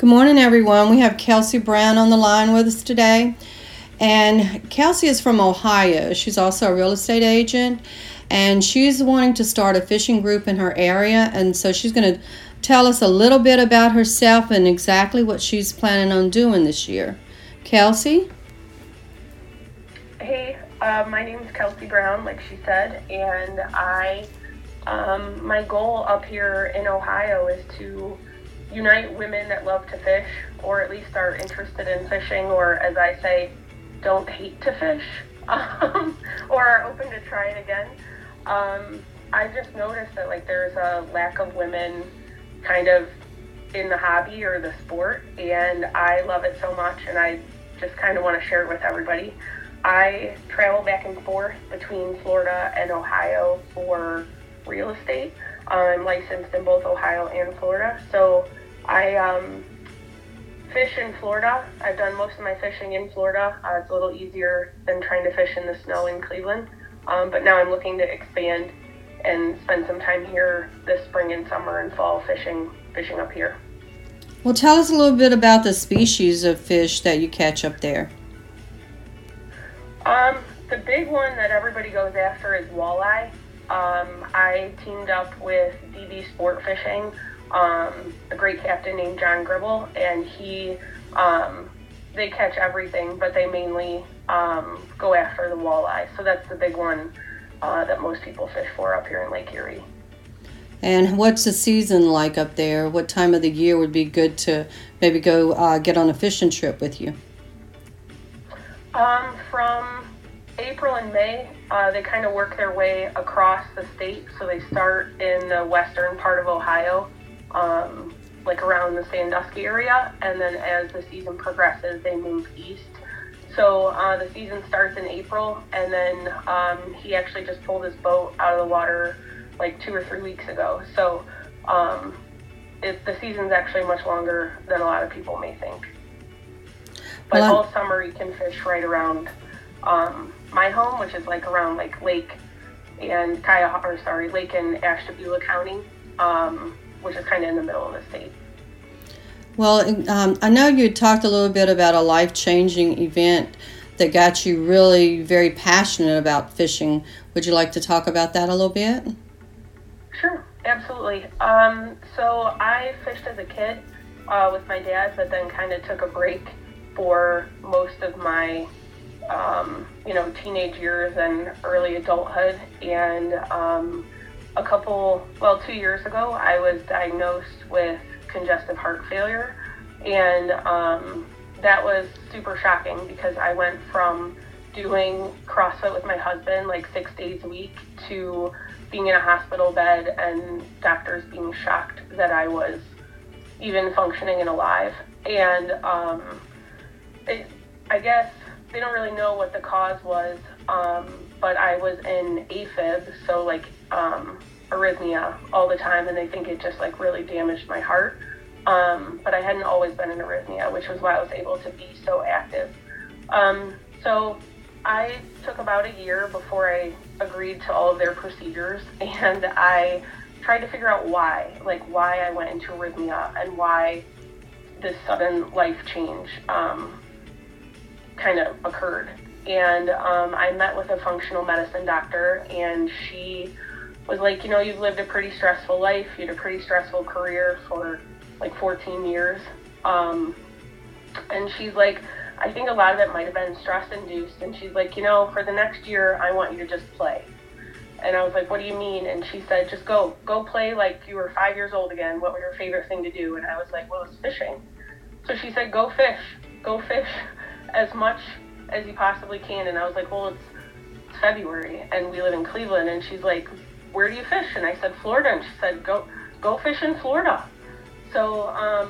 Good morning, everyone. We have Kelsey Brown on the line with us today. And Kelsey is from Ohio. She's also a real estate agent. And she's wanting to start a fishing group in her area. And so she's going to tell us a little bit about herself and exactly what she's planning on doing this year. Kelsey? Hey, my name is Kelsey Brown, like she said, and my goal up here in Ohio is to unite women that love to fish, or at least are interested in fishing, or as I say, don't hate to fish, or are open to try it again. I just noticed that there's a lack of women kind of in the hobby or the sport, and I love it so much, and I just kind of want to share it with everybody. I travel back and forth between Florida and Ohio for real estate. I'm licensed in both Ohio and Florida, so I fish in Florida. I've done most of my fishing in Florida. It's a little easier than trying to fish in the snow in Cleveland, but now I'm looking to expand and spend some time here this spring and summer and fall fishing up here. Well, tell us a little bit about the species of fish that you catch up there. The big one that everybody goes after is walleye. I teamed up with DB Sport Fishing, a great captain named John Gribble, and they catch everything, but they mainly go after the walleye. So that's the big one that most people fish for up here in Lake Erie. And what's the season like up there? What time of the year would be good to maybe go get on a fishing trip with you? From April and May, they kind of work their way across the state. So they start in the western part of Ohio, around the Sandusky area, and then as the season progresses, they move east. So the season starts in April, and then he actually just pulled his boat out of the water 2 or 3 weeks ago. So the season's actually much longer than a lot of people may think. But all summer you can fish right around my home, which is around Lake and Lake and Ashtabula County, which is kind of in the middle of the state. Well, I know you talked a little bit about a life-changing event that got you really very passionate about fishing. Would you like to talk about that a little bit? Sure, absolutely. So I fished as a kid with my dad, but then kind of took a break for most of my teenage years and early adulthood. And 2 years ago, I was diagnosed with congestive heart failure. And that was super shocking because I went from doing CrossFit with my husband 6 days a week to being in a hospital bed and doctors being shocked that I was even functioning and alive. And I guess they don't really know what the cause was, but I was in AFib, so arrhythmia all the time, and they think it just really damaged my heart. But I hadn't always been in arrhythmia, which was why I was able to be so active. So I took about a year before I agreed to all of their procedures, and I tried to figure out why I went into arrhythmia and why this sudden life change kind of occurred. And I met with a functional medicine doctor, and she was like, you've lived a pretty stressful life. You had a pretty stressful career for 14 years. And she's like, I think a lot of it might have been stress induced. And she's like, for the next year, I want you to just play. And I was like, what do you mean? And she said, just go play like you were 5 years old again. What was your favorite thing to do? And I was like, well, it's fishing. So she said, go fish as much as you possibly can. And I was like, well, it's February and we live in Cleveland. And she's like, where do you fish? And I said, Florida. And she said, go fish in Florida. So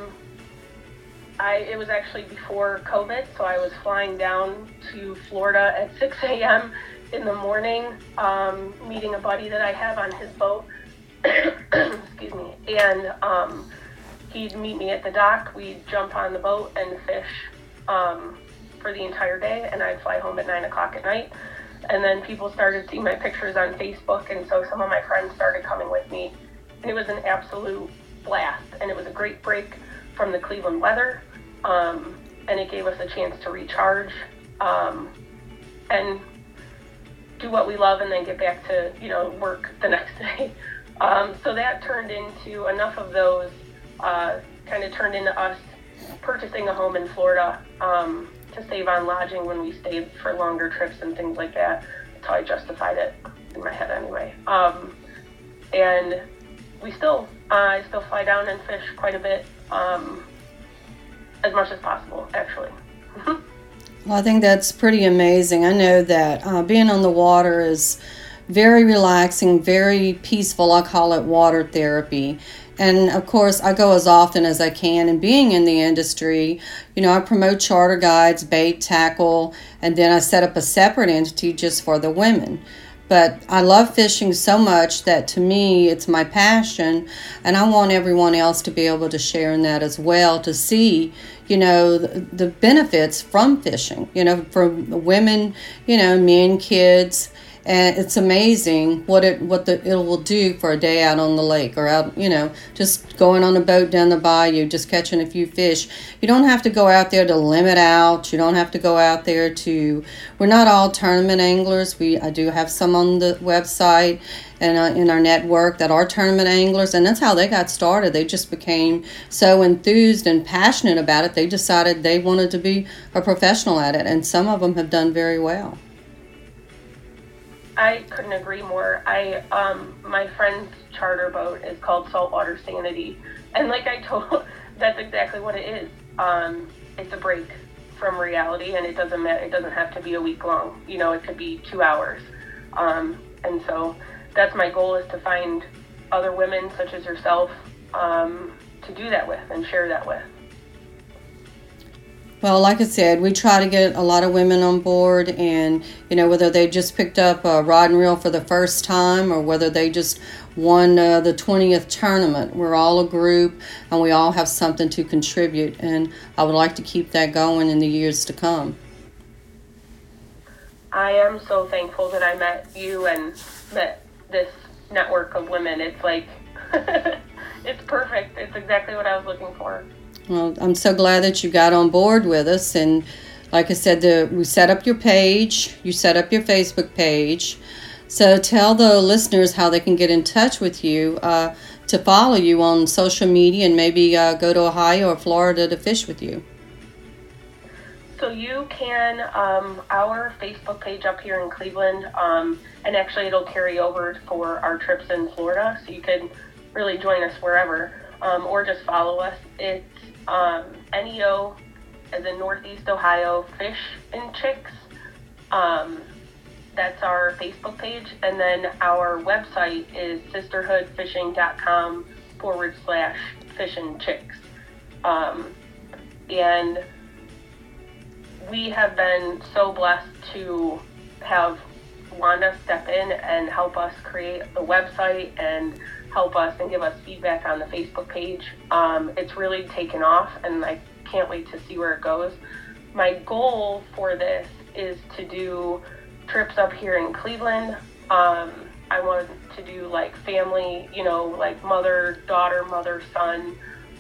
it was actually before COVID, so I was flying down to Florida at 6 a.m. in the morning, meeting a buddy that I have on his boat, excuse me, and he'd meet me at the dock. We'd jump on the boat and fish for the entire day, and I'd fly home at 9 o'clock at night. And then people started seeing my pictures on Facebook, and so some of my friends started coming with me, and it was an absolute blast, and it was a great break from the Cleveland weather, and it gave us a chance to recharge and do what we love and then get back to, work the next day. So that turned into enough of those, kind of turned into us purchasing a home in Florida to save on lodging when we stayed for longer trips and things like that. That's how I justified it in my head anyway. And I still fly down and fish quite a bit, as much as possible, actually. Well, I think that's pretty amazing. I know that being on the water is very relaxing, very peaceful. I call it water therapy. And of course, I go as often as I can. And being in the industry, I promote charter guides, bait, tackle, and then I set up a separate entity just for the women. But I love fishing so much that to me, it's my passion. And I want everyone else to be able to share in that as well, to see, the benefits from fishing, for women, men, kids. And it's amazing what it will do for a day out on the lake or out, just going on a boat down the bayou, just catching a few fish. You don't have to go out there to limit out. You don't have to go out there we're not all tournament anglers. I do have some on the website and in our network that are tournament anglers, and that's how they got started. They just became so enthused and passionate about it. They decided they wanted to be a professional at it, and some of them have done very well. I couldn't agree more. My friend's charter boat is called Saltwater Sanity, and like I told, that's exactly what it is. It's a break from reality, and it doesn't matter. It doesn't have to be a week long. It could be 2 hours, and so that's my goal, is to find other women such as yourself to do that with and share that with. Well, like I said, we try to get a lot of women on board, and whether they just picked up a rod and reel for the first time or whether they just won the 20th tournament, we're all a group and we all have something to contribute, and I would like to keep that going in the years to come. I am so thankful that I met you and met this network of women. It's like it's perfect. It's exactly what I was looking for. Well, I'm so glad that you got on board with us. And like I said, we set up your page. You set up your Facebook page. So tell the listeners how they can get in touch with you to follow you on social media and maybe go to Ohio or Florida to fish with you. So you can, our Facebook page up here in Cleveland, and actually it'll carry over for our trips in Florida. So you can really join us wherever, or just follow us. It's NEO, as in Northeast Ohio, Fish and Chicks. That's our Facebook page. And then our website is sisterhoodfishing.com/fish-and-chicks. And we have been so blessed to have Wanda step in and help us create the website and help us and give us feedback on the Facebook page. It's really taken off, and I can't wait to see where it goes. My goal for this is to do trips up here in Cleveland. I want to do like family, like mother, daughter, mother, son,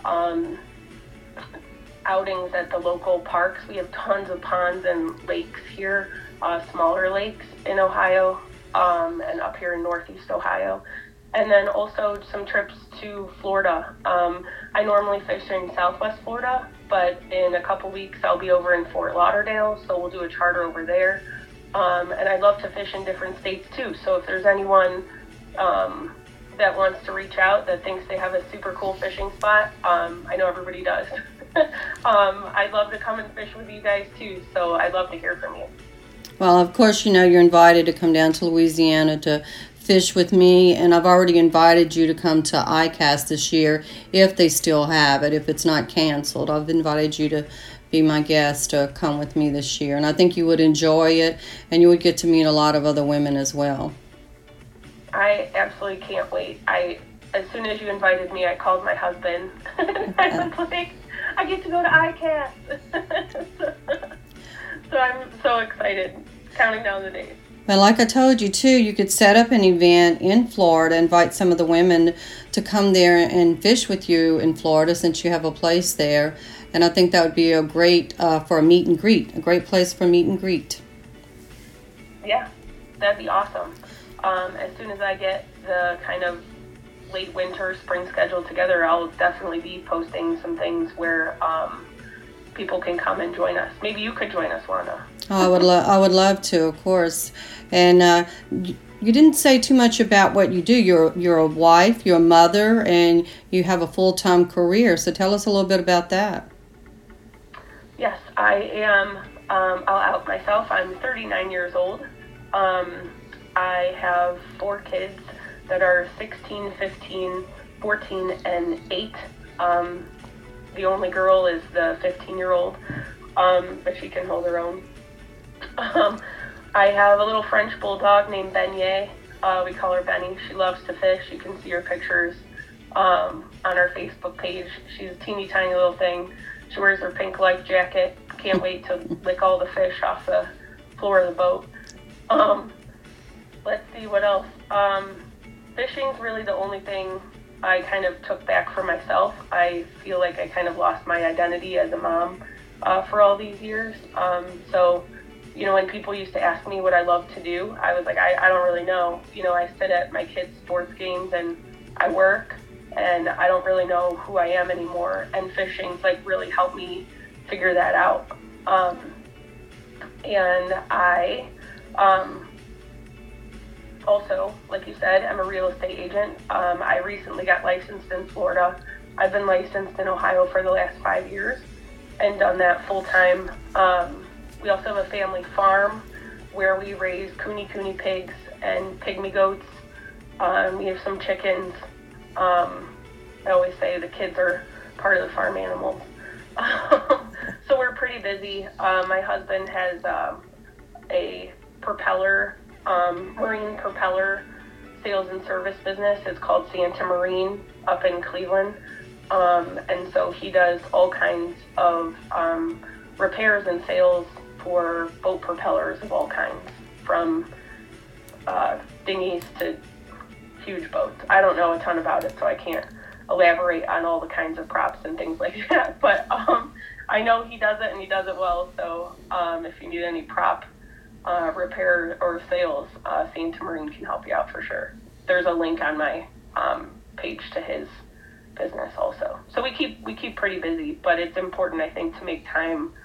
outings at the local parks. We have tons of ponds and lakes here, smaller lakes in Ohio, and up here in Northeast Ohio. And then also some trips to Florida. I normally fish in Southwest Florida, but in a couple weeks I'll be over in Fort Lauderdale, so we'll do a charter over there. And I'd love to fish in different states too. So if there's anyone that wants to reach out that thinks they have a super cool fishing spot, I know everybody does. I'd love to come and fish with you guys too, so I'd love to hear from you. Well, of course, you're invited to come down to Louisiana to fish with me, and I've already invited you to come to ICAST this year if they still have it, if it's not canceled. I've invited you to be my guest to come with me this year, and I think you would enjoy it, and you would get to meet a lot of other women as well. I absolutely can't wait. As soon as you invited me, I called my husband. I was like, I get to go to ICAST. So I'm so excited, counting down the days. But like I told you too, you could set up an event in Florida, invite some of the women to come there and fish with you in Florida since you have a place there. And I think that would be a great for a meet and greet, a great place for meet and greet. Yeah, that'd be awesome. As soon as I get the kind of late winter, spring schedule together, I'll definitely be posting some things where people can come and join us. Maybe you could join us, Wanda. Oh, I would love to, of course. And you didn't say too much about what you do. You're a wife, you're a mother, and you have a full-time career. So tell us a little bit about that. Yes, I am. I'll out myself. I'm 39 years old. I have 4 kids that are 16, 15, 14, and 8. The only girl is the 15-year-old, but she can hold her own. I have a little French bulldog named Beignet. We call her Benny. She loves to fish. You can see her pictures on our Facebook page. She's a teeny tiny little thing. She wears her pink life jacket. Can't wait to lick all the fish off the floor of the boat. Let's see what else. Fishing's really the only thing I kind of took back for myself. I feel like I kind of lost my identity as a mom for all these years. So, you know, when people used to ask me what I love to do, I was like, I don't really know. You know, I sit at my kids' sports games and I work, and I don't really know who I am anymore. And fishing's like really helped me figure that out. And I also, like you said, I'm a real estate agent. I recently got licensed in Florida. I've been licensed in Ohio for the last 5 years and done that full time. We also have a family farm where we raise cooney pigs and pygmy goats. We have some chickens. I always say the kids are part of the farm animals. So we're pretty busy. My husband has a propeller, marine propeller sales and service business. It's called Santa Marine up in Cleveland. And so he does all kinds of repairs and sales for boat propellers of all kinds, from dinghies to huge boats. I don't know a ton about it, so I can't elaborate on all the kinds of props and things like that. But I know he does it, and he does it well. So if you need any prop repair or sales, Santa Marine can help you out for sure. There's a link on my page to his business also. So we keep pretty busy, but it's important, I think, to make time.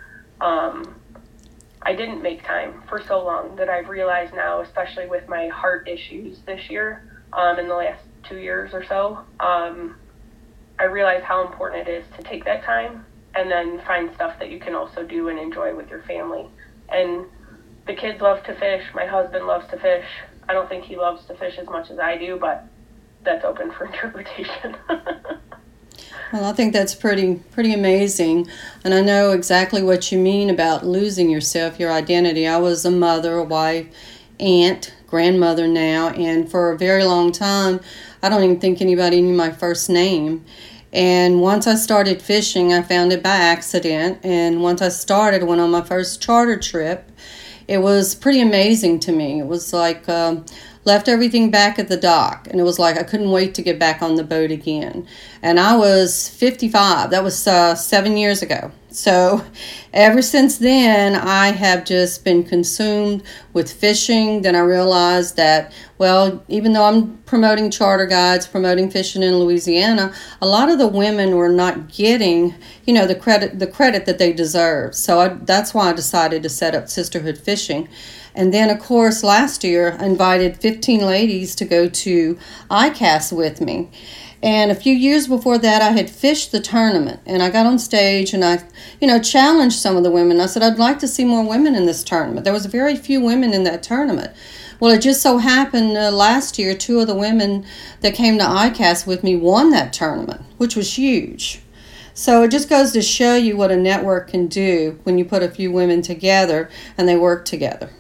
I didn't make time for so long that I've realized now, especially with my heart issues this year, in the last 2 years or so, I realize how important it is to take that time and then find stuff that you can also do and enjoy with your family. And the kids love to fish. My husband loves to fish. I don't think he loves to fish as much as I do, but that's open for interpretation. Well, I think that's pretty amazing, and I know exactly what you mean about losing yourself, your identity. I was a mother, a wife, aunt, grandmother now, and for a very long time, I don't even think anybody knew my first name. And once I started fishing, I found it by accident, and once I started, went on my first charter trip. It was pretty amazing to me. It was like left everything back at the dock, and it was like I couldn't wait to get back on the boat again. And I was 55. That was 7 years ago. So ever since then, I have just been consumed with fishing. Then I realized that, well, even though I'm promoting charter guides, promoting fishing in Louisiana, a lot of the women were not getting, the credit that they deserve. So that's why I decided to set up Sisterhood Fishing. And then, of course, last year, I invited 15 ladies to go to ICAST with me. And a few years before that, I had fished the tournament. And I got on stage and I, challenged some of the women. I said, I'd like to see more women in this tournament. There was very few women in that tournament. Well, it just so happened last year, 2 of the women that came to ICAST with me won that tournament, which was huge. So it just goes to show you what a network can do when you put a few women together and they work together.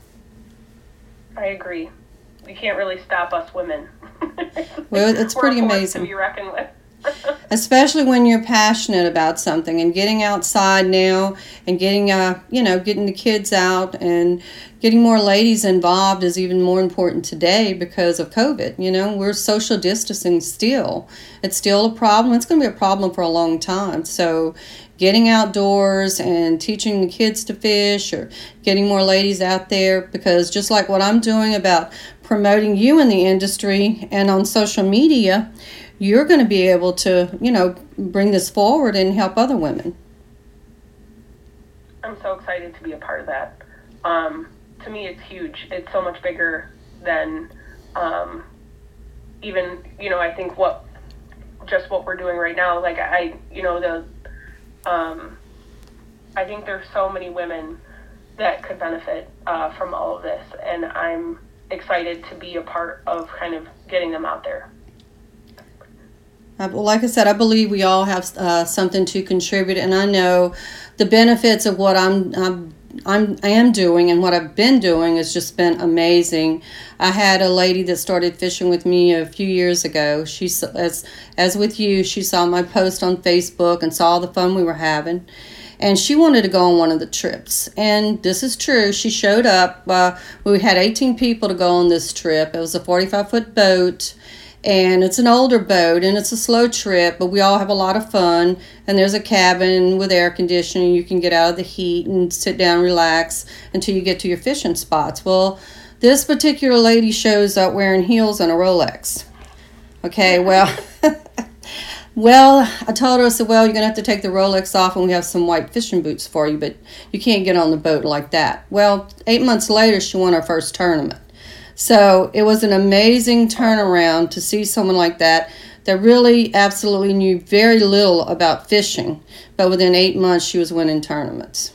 I agree. You can't really stop us women. Well, it's pretty We're a force amazing. to be reckoned with. Especially when you're passionate about something, and getting outside now and getting getting the kids out and getting more ladies involved is even more important today because of COVID. We're social distancing still. It's still a problem. It's going to be a problem for a long time. So getting outdoors and teaching the kids to fish, or getting more ladies out there, because just like what I'm doing about promoting you in the industry and on social media, you're going to be able to, bring this forward and help other women. I'm so excited to be a part of that. To me, it's huge. It's so much bigger than even, I think what we're doing right now. Like I think there's so many women that could benefit from all of this, and I'm excited to be a part of kind of getting them out there. Well, like I said, I believe we all have something to contribute, and I know the benefits of what I am doing and what I've been doing has just been amazing. I had a lady that started fishing with me a few years ago. She, as with you, she saw my post on Facebook and saw the fun we were having, and she wanted to go on one of the trips. And this is true. She showed up. We had 18 people to go on this trip. It was a 45-foot boat. And it's an older boat, and it's a slow trip, but we all have a lot of fun. And there's a cabin with air conditioning. You can get out of the heat and sit down and relax until you get to your fishing spots. Well, this particular lady shows up wearing heels and a Rolex. Okay, well, I told her, I said, well, you're going to have to take the Rolex off, and we have some white fishing boots for you, but you can't get on the boat like that. Well, 8 months later, she won her first tournament. So it was an amazing turnaround to see someone like that really absolutely knew very little about fishing, but within 8 months she was winning tournaments.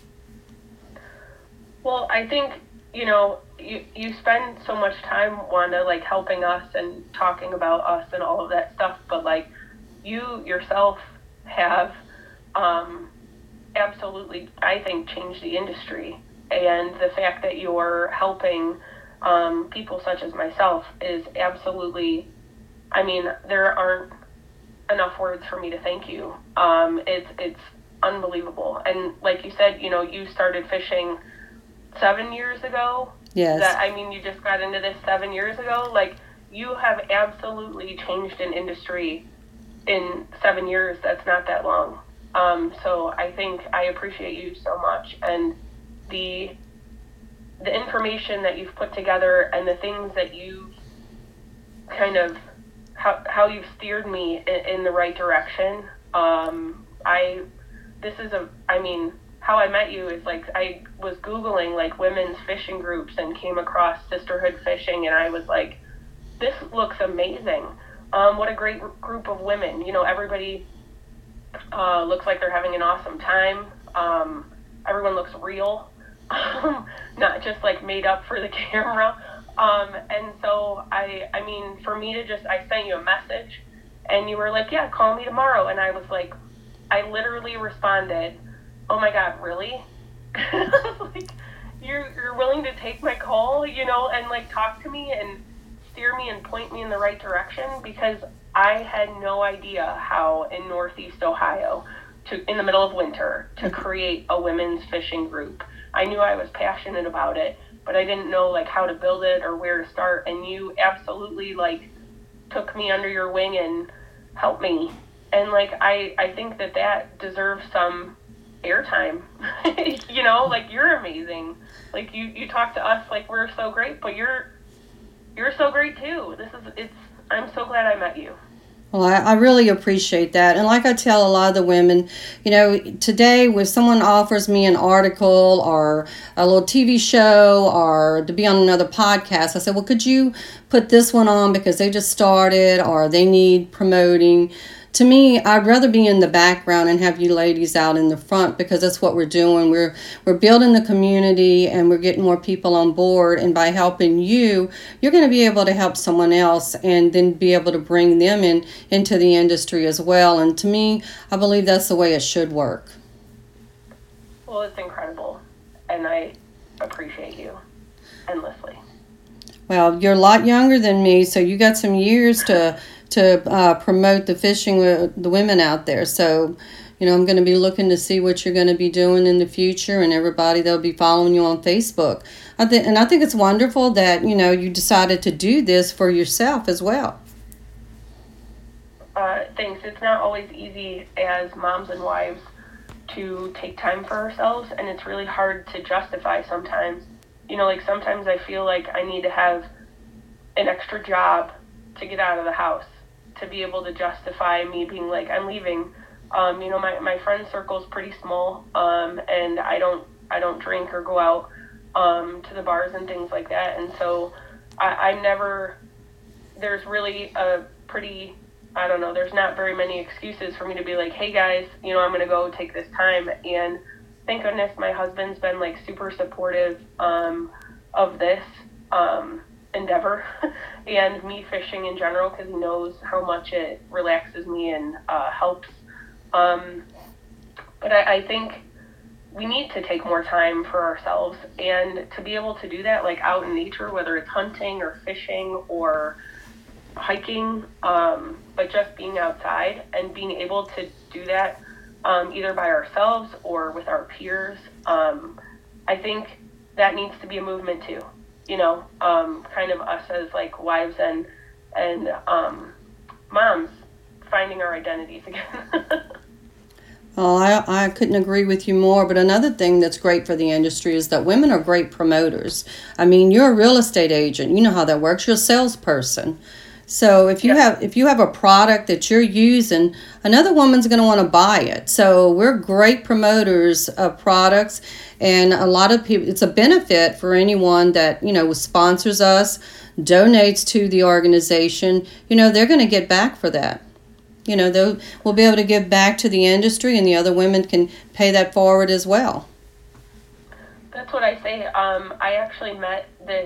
Well, I think, you spend so much time, Wanda, like helping us and talking about us and all of that stuff, but like you yourself have absolutely, I think, changed the industry. And the fact that you're helping people such as myself is absolutely, there aren't enough words for me to thank you. It's unbelievable. And like you said, you started fishing 7 years ago. Yes. You just got into this 7 years ago. Like, you have absolutely changed an industry in 7 years. That's not that long. So I think I appreciate you so much. And the information that you've put together and the things that you kind of, how you've steered me in the right direction. How I met you is like, I was Googling like women's fishing groups and came across Sisterhood Fishing, and I was like, this looks amazing. What a great group of women. Everybody looks like they're having an awesome time. Everyone looks real. Not just like made up for the camera. And so for me to I sent you a message and you were like, yeah, call me tomorrow. And I was like, I literally responded, oh my God, really? Like, you're willing to take my call, and like talk to me and steer me and point me in the right direction, because I had no idea how in Northeast Ohio in the middle of winter to create a women's fishing group. I knew I was passionate about it, but I didn't know like how to build it or where to start. And you absolutely like took me under your wing and helped me. And like, I think that deserves some airtime. Like, you're amazing. Like, you talk to us like we're so great, but you're so great too. I'm so glad I met you. Well, I really appreciate that. And like I tell a lot of the women, today when someone offers me an article or a little TV show or to be on another podcast, I say, well, could you put this one on because they just started or they need promoting? To me, I'd rather be in the background and have you ladies out in the front, because that's what we're doing. We're building the community and we're getting more people on board. And by helping you, you're going to be able to help someone else and then be able to bring them into the industry as well. And to me, I believe that's the way it should work. Well, it's incredible. And I appreciate you endlessly. Well, you're a lot younger than me, so you got some years to promote the fishing with the women out there. So, I'm going to be looking to see what you're going to be doing in the future, and everybody that'll be following you on Facebook. I think it's wonderful that, you decided to do this for yourself as well. Thanks. It's not always easy as moms and wives to take time for ourselves, and it's really hard to justify sometimes. Sometimes I feel like I need to have an extra job to get out of the house to be able to justify me being like, I'm leaving. My friend circle is pretty small, and I don't drink or go out to the bars and things like that, and so I never. There's really a pretty. I don't know. There's not very many excuses for me to be like, hey guys, I'm gonna go take this time. And thank goodness my husband's been like super supportive of this endeavor and me fishing in general, because he knows how much it relaxes me and helps. But I think we need to take more time for ourselves, and to be able to do that like out in nature, whether it's hunting or fishing or hiking, but just being outside and being able to do that either by ourselves or with our peers. I think that needs to be a movement too, kind of us as like wives and moms finding our identities again. Well, I couldn't agree with you more. But another thing that's great for the industry is that women are great promoters. I mean, you're a real estate agent. You know how that works. You're a salesperson. So if you have a product that you're using, another woman's going to want to buy it. So we're great promoters of products, and a lot of people, it's a benefit for anyone that, sponsors us, donates to the organization. They're going to get back for that. We'll be able to give back to the industry, and the other women can pay that forward as well. That's what I say. I actually met this,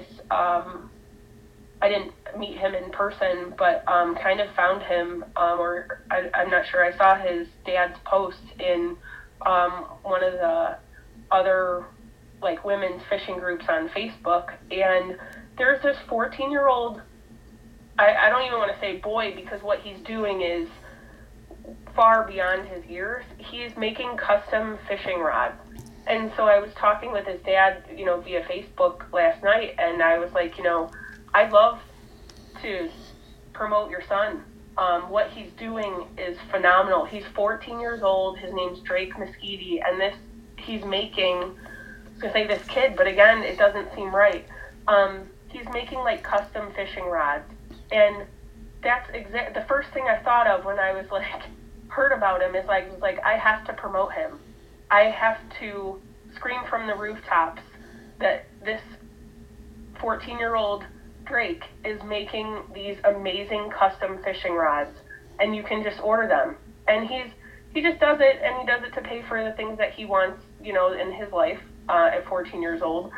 I didn't meet him in person, but kind of found him, or I'm not sure. I saw his dad's post in one of the other like women's fishing groups on Facebook, and there's this 14-year-old, I don't even want to say boy, because what he's doing is far beyond his years. He is making custom fishing rods. And so I was talking with his dad, via Facebook last night, and I was like, I'd love to promote your son. What he's doing is phenomenal. He's 14 years old. His name's Drake Mesquiti, and he's making, I was going to say this kid, but again, it doesn't seem right. He's making like custom fishing rods, and that's the first thing I thought of when I was like, heard about him is like, I have to promote him. I have to scream from the rooftops that this 14-year-old Drake is making these amazing custom fishing rods, and you can just order them. And he just does it, and he does it to pay for the things that he wants, in his life at 14 years old.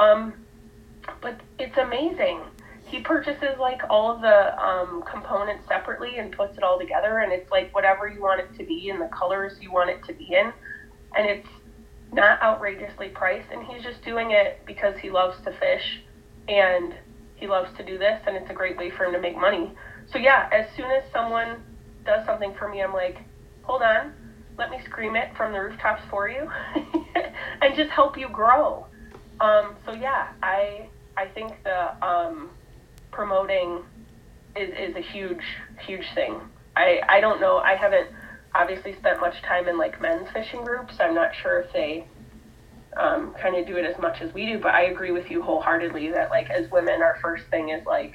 But it's amazing. He purchases like all of the components separately and puts it all together, and it's like whatever you want it to be and the colors you want it to be in, and it's not outrageously priced, and he's just doing it because he loves to fish and he loves to do this, and it's a great way for him to make money. So yeah, as soon as someone does something for me, I'm like, hold on, let me scream it from the rooftops for you and just help you grow. So yeah, I think the promoting is a huge thing. I don't know, I haven't obviously spent much time in like men's fishing groups. I'm not sure if they kind of do it as much as we do, but I agree with you wholeheartedly that like as women, our first thing is like,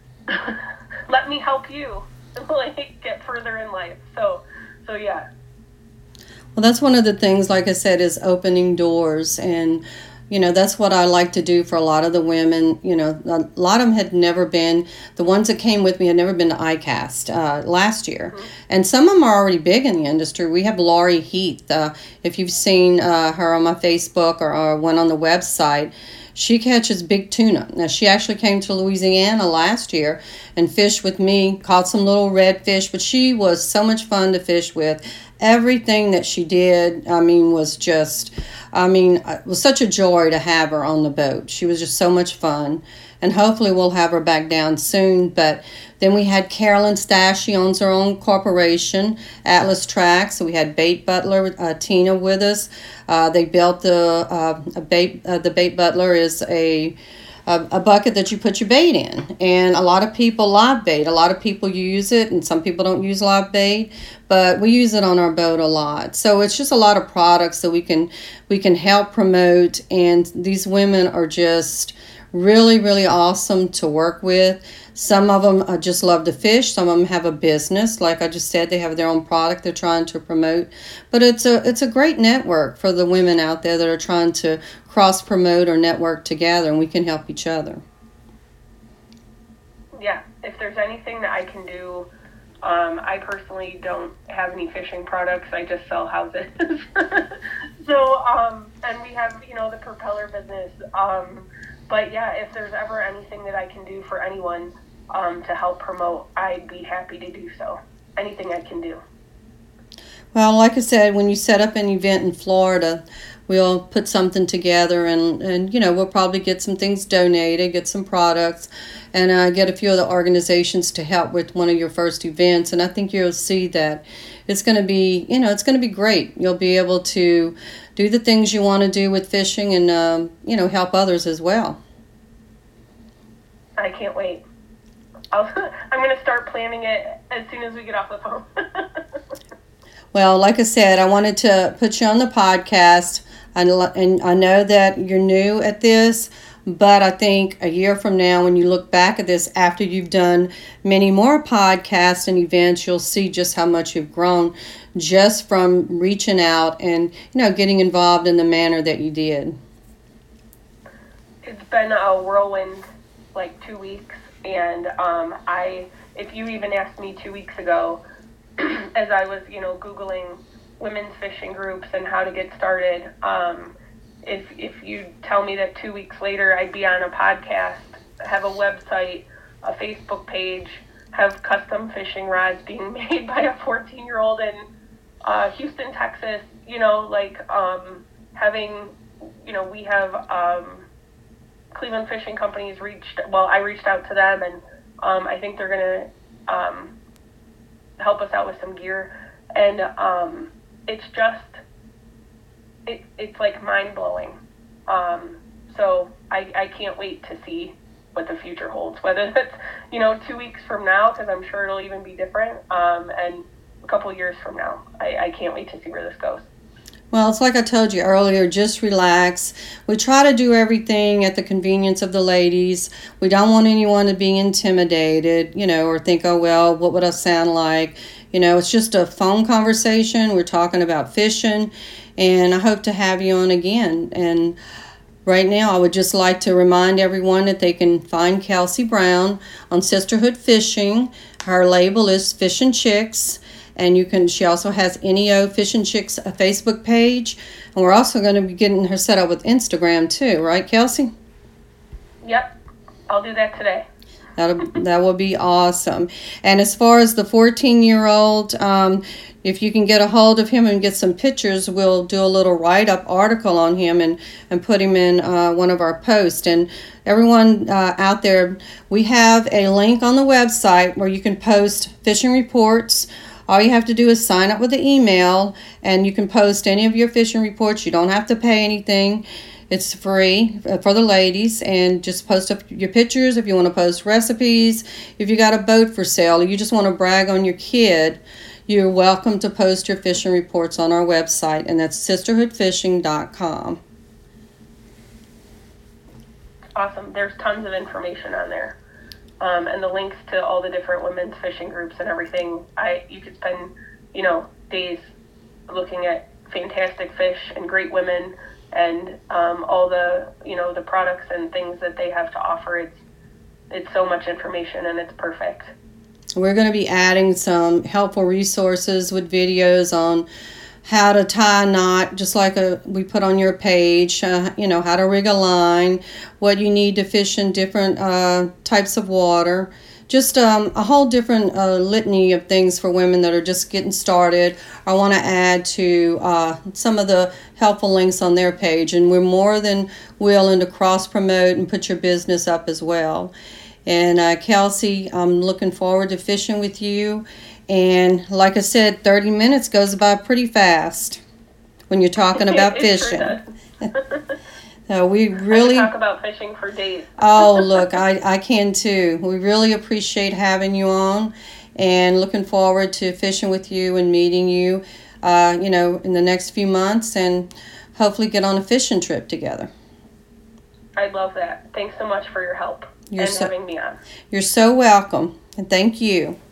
let me help you like get further in life. So yeah. Well, that's one of the things, like I said, is opening doors. And that's what I like to do for a lot of the women. A lot of them had never been, the ones that came with me had never been to ICAST last year. Mm-hmm. And some of them are already big in the industry. We have Laurie Heath. If you've seen her on my Facebook or went on the website, she catches big tuna. Now, she actually came to Louisiana last year and fished with me, caught some little redfish, but she was so much fun to fish with. Everything that she did, was just, it was such a joy to have her on the boat. She was just so much fun, and hopefully we'll have her back down soon. But Then we had Carolyn Stash. She owns her own corporation, Atlas Track. So we had Bait Butler, Tina with us. They built the Bait Butler is a bucket that you put your bait in. And a lot of people live bait. A lot of people use it, and some people don't use live bait, but we use it on our boat a lot. So it's just a lot of products that we can help promote, and these women are just really, really awesome to work with. Some of them just love to fish. Some of them have a business. Like I just said, they have their own product they're trying to promote. But it's a great network for the women out there that are trying to cross-promote or network together, and we can help each other. Yeah, if there's anything that I can do, I personally don't have any fishing products. I just sell houses. So, and we have, the propeller business. But yeah, if there's ever anything that I can do for anyone to help promote, I'd be happy to do so. Anything I can do. Well, like I said, when you set up an event in Florida, we'll put something together, and we'll probably get some things donated, get some products, and get a few of the organizations to help with one of your first events. And I think you'll see that it's going to be, it's going to be great. You'll be able to do the things you want to do with fishing and, help others as well. I can't wait. I'm going to start planning it as soon as we get off the phone. Well, like I said, I wanted to put you on the podcast, and I know that you're new at this, but I think a year from now, when you look back at this, after you've done many more podcasts and events, you'll see just how much you've grown just from reaching out and, getting involved in the manner that you did. It's been a whirlwind, 2 weeks, and if you even asked me 2 weeks ago, as I was, Googling women's fishing groups and how to get started, if you tell me that 2 weeks later I'd be on a podcast, have a website, a Facebook page, have custom fishing rods being made by a 14-year-old in Houston, Texas, having, we have Cleveland Fishing Companies I reached out to them, and I think they're going to help us out with some gear. And it's just, it's mind-blowing. So I can't wait to see what the future holds, whether that's, 2 weeks from now, because I'm sure it'll even be different, and a couple years from now. I can't wait to see where this goes. Well, it's like I told you earlier, just relax. We try to do everything at the convenience of the ladies. We don't want anyone to be intimidated, or think, oh, well, what would I sound like? It's just a phone conversation. We're talking about fishing, and I hope to have you on again. And right now, I would just like to remind everyone that they can find Kelsey Brown on Sisterhood Fishing. Her label is Fishin' Chicks. And she also has NEO Fishin' Chicks a Facebook page. And we're also going to be getting her set up with Instagram too, right, Kelsey? Yep, I'll do that today. That will be awesome. And as far as the 14-year-old, if you can get a hold of him and get some pictures, we'll do a little write-up article on him and put him in one of our posts. And everyone out there, we have a link on the website where you can post fishing reports. All you have to do is sign up with the email, and you can post any of your fishing reports. You don't have to pay anything. It's free for the ladies, and just post up your pictures if you want to post recipes. If you got a boat for sale or you just want to brag on your kid, you're welcome to post your fishing reports on our website, and that's sisterhoodfishing.com. Awesome. There's tons of information on there. And the links to all the different women's fishing groups and everything. You could spend, days looking at fantastic fish and great women and all the, the products and things that they have to offer. It's so much information, and it's perfect. We're going to be adding some helpful resources with videos on how to tie a knot, just like we put on your page, how to rig a line, what you need to fish in different types of water, just a whole different litany of things for women that are just getting started. I want to add to some of the helpful links on their page, and we're more than willing to cross-promote and put your business up as well. And Kelsey, I'm looking forward to fishing with you. And like I said, 30 minutes goes by pretty fast when you're talking about fishing. Sure does. So we I really could talk about fishing for days. Oh, look, I can too. We really appreciate having you on and looking forward to fishing with you and meeting you, in the next few months and hopefully get on a fishing trip together. I'd love that. Thanks so much for your help and having me on. You're so welcome, and thank you.